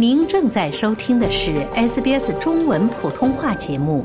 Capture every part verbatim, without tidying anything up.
您正在收听的是 S B S 中文普通话节目。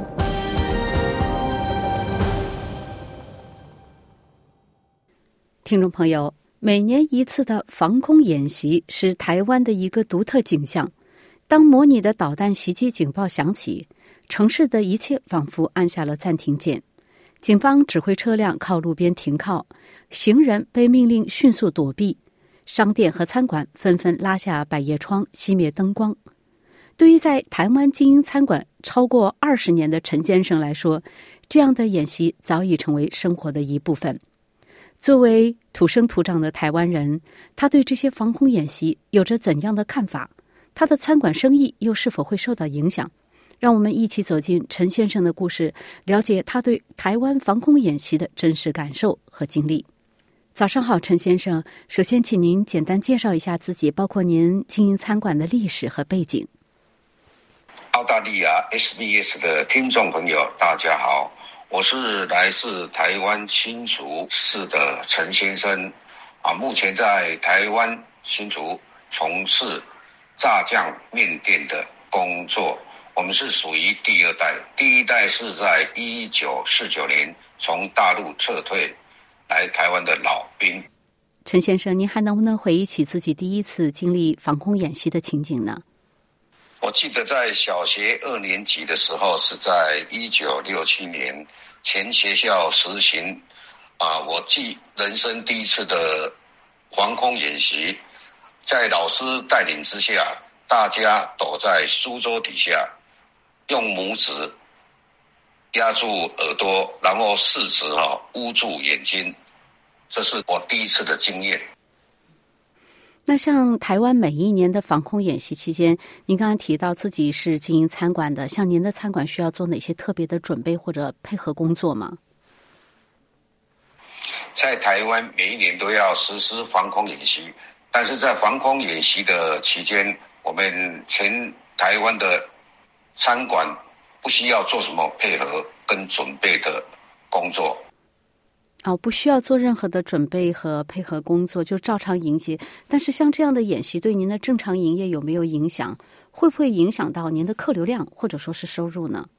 听众朋友，每年一次的防空演习是台湾的一个独特景象。当模拟的导弹袭击警报响起，城市的一切仿佛按下了暂停键。警方指挥车辆靠路边停靠，行人被命令迅速躲避，商店和餐馆纷纷拉下百叶窗，熄灭灯光。对于在台湾经营餐馆超过二十年的陈先生来说，这样的演习早已成为生活的一部分。作为土生土长的台湾人，他对这些防空演习有着怎样的看法？他的餐馆生意又是否会受到影响？让我们一起走进陈先生的故事，了解他对台湾防空演习的真实感受和经历。早上好，陈先生，首先请您简单介绍一下自己，包括您经营餐馆的历史和背景。 澳大利亚 S B S 的听众朋友大家好，我是来自台湾新竹市的陈先生啊，目前在台湾新竹从事炸酱面店的工作。我们是属于第二代，第一代是在一九四九年从大陆撤退来台湾的老兵。 陈先生，您还能不能回忆起自己第一次经历防空演习的情景呢？ 我记得在小学二年级的时候，是在一九六七年前学校实行啊，我记人生第一次的防空演习，在老师带领之下，大家躲在书桌底下，用拇指压住耳朵，然后四指哈捂住眼睛，这是我第一次的经验。 那像台湾每一年的防空演习期间，您刚才提到自己是经营餐馆的，像您的餐馆需要做哪些特别的准备或者配合工作吗？ 在台湾每一年都要实施防空演习，但是在防空演习的期间，我们全台湾的餐馆不需要做什么配合跟准备的工作。 哦，不需要做任何的准备和配合工作，就照常迎接。但是像这样的演习对您的正常营业有没有影响？会不会影响到您的客流量或者说是收入呢？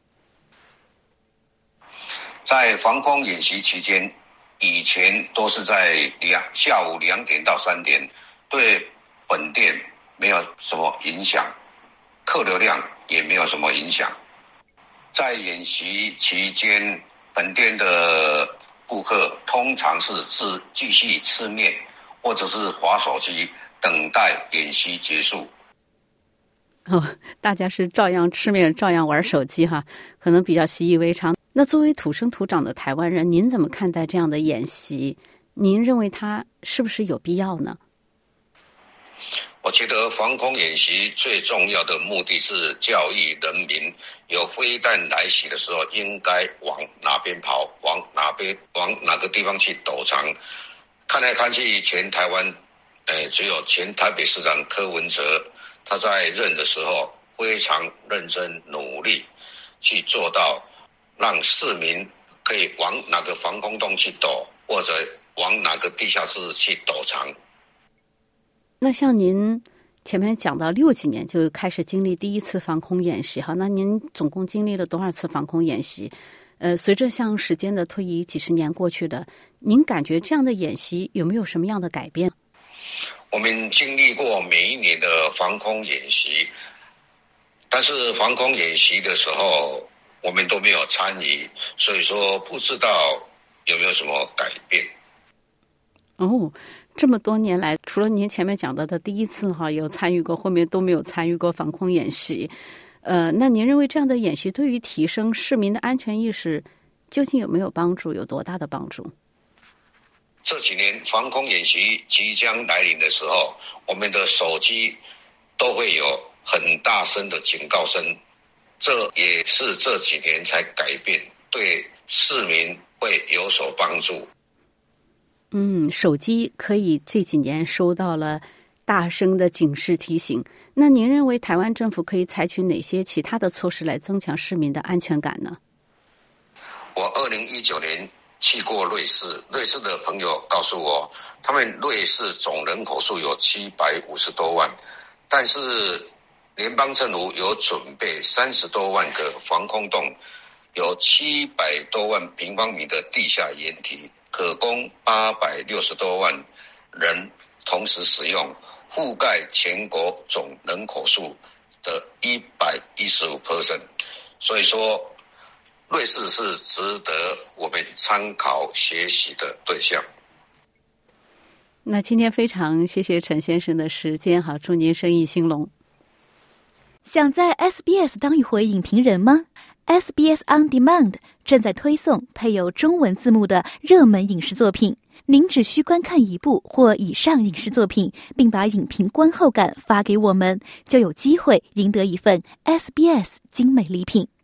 在防空演习期间，以前都是在两下午两点到三点，对本店没有什么影响，客流量也没有什么影响。在演习期间，本店的顾客通常是自继续吃面或者是滑手机，等待演习结束。 哦，大家是照样吃面，照样玩手机哈，可能比较习以为常。那作为土生土长的台湾人，您怎么看待这样的演习？您认为它是不是有必要呢？ 我觉得防空演习最重要的目的是教育人民，有飞弹来袭的时候应该往哪边跑，往哪边往哪个地方去躲藏。看来看去，全台湾，呃，只有前台北市长柯文哲，他在任的时候非常认真努力，去做到让市民可以往哪个防空洞去躲，或者往哪个地下室去躲藏。 那像您前面讲到六几年就开始经历第一次防空演习哈，那您总共经历了多少次防空演习？呃，随着像时间的推移，几十年过去的，您感觉这样的演习有没有什么样的改变？ 我们经历过每一年的防空演习，但是防空演习的时候我们都没有参与，所以说不知道有没有什么改变。 哦，这么多年来，除了您前面讲到的第一次哈有参与过，后面都没有参与过防空演习。呃，那您认为这样的演习对于提升市民的安全意识究竟有没有帮助？有多大的帮助？ 这几年防空演习即将来临的时候，我们的手机都会有很大声的警告声，这也是这几年才改变，对市民会有所帮助。 嗯，手机可以这几年收到了大声的警示提醒。那您认为台湾政府可以采取哪些其他的措施来增强市民的安全感呢？ 我二零一九年去过瑞士，瑞士的朋友告诉我，他们瑞士总人口数有七百五十多万，但是联邦政府有准备三十多万个防空洞，有七百多万平方米的地下掩体，可供八百六十多万人同时使用，覆盖全国总人口数的 百分之一百一十五。 所以说瑞士是值得我们参考学习的对象。 那今天非常谢谢陈先生的时间，好，祝您生意兴隆。 想在 S B S 当一回影评人吗？ S B S On Demand 正在推送配有中文字幕的热门影视作品，您只需观看一部或以上影视作品，并把影评观后感发给我们，就有机会赢得一份 S B S 精美礼品。